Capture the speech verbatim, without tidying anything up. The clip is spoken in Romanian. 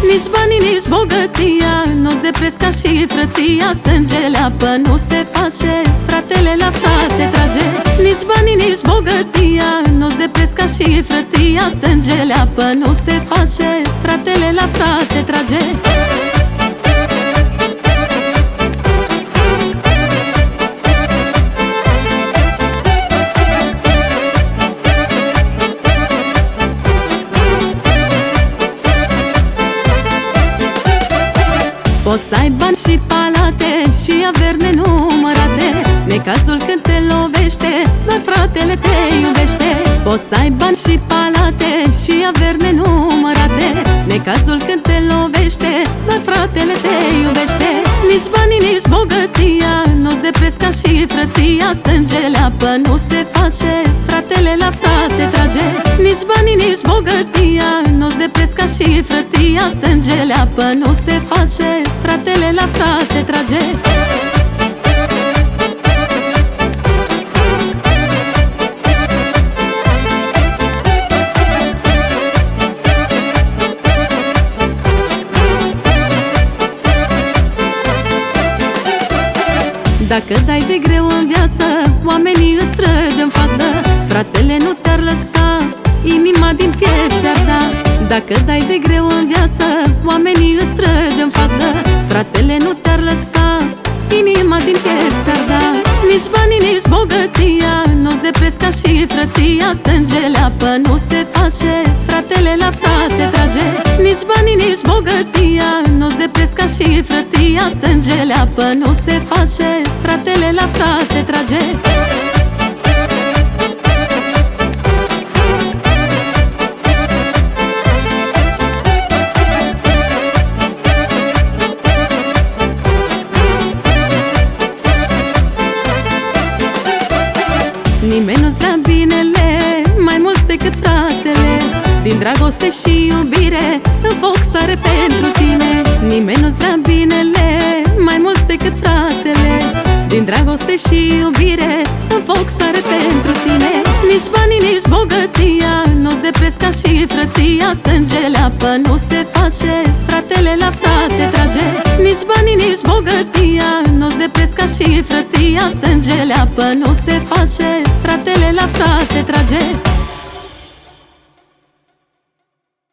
Nici banii, nici bogăția nu-ți de preț ca și frăția. Sângele apă nu se face, fratele la frate trage. Nici banii, nici bogăția nu-ți de preț ca și frăția. Sângele apă nu se face, fratele la frate trage. Poți să ai bani și palate și averi nenumărate. Necazul când te lovește, doar fratele te iubește. Poți să ai bani și palate și averi nenumărate. Necazul când te lovește, doar fratele te iubește. Nici banii, nici bogăția nu-ți de preț ca și frăția. Sângele apă nu se face, fratele la frate trage. Nici banii, nici bogăția nu-ți de preț ca și frăția. Sângele apă nu se face, fratele la frate trage. Dacă dai de greu în viață, oamenii îți trăd în față. Fratele nu te-ar lăsa, inima din piept ți-ar da. Dacă dai de greu în viață, oamenii îți trăd în față. Fratele nu te-ar lăsa, inima din piept ți-ar da. Nici banii, nici bogăția nu-ți de preț ca și frăția. Sângele apă nu se face, fratele la frate trage. Nici banii, nici bogăția nu-ți de preț ca și frăția. Sângele apă nu se face, fratele la frate trage. Nimeni nu-ți vrea binele mai mult decât fratele. Din dragoste și iubire în foc sare pentru tine. Nimeni nu-ți vrea binele mai mult decât fratele. Din dragoste și iubire în foc sare pentru tine. Nici banii, nici bogăția nu-ți de preț ca și frăția. Sângele apă nu se face, fratele la frate trage. Nici banii, nici bogăția nu-ți de preț ca și frăția. Sângele apă nu se face, fratele la frate trage.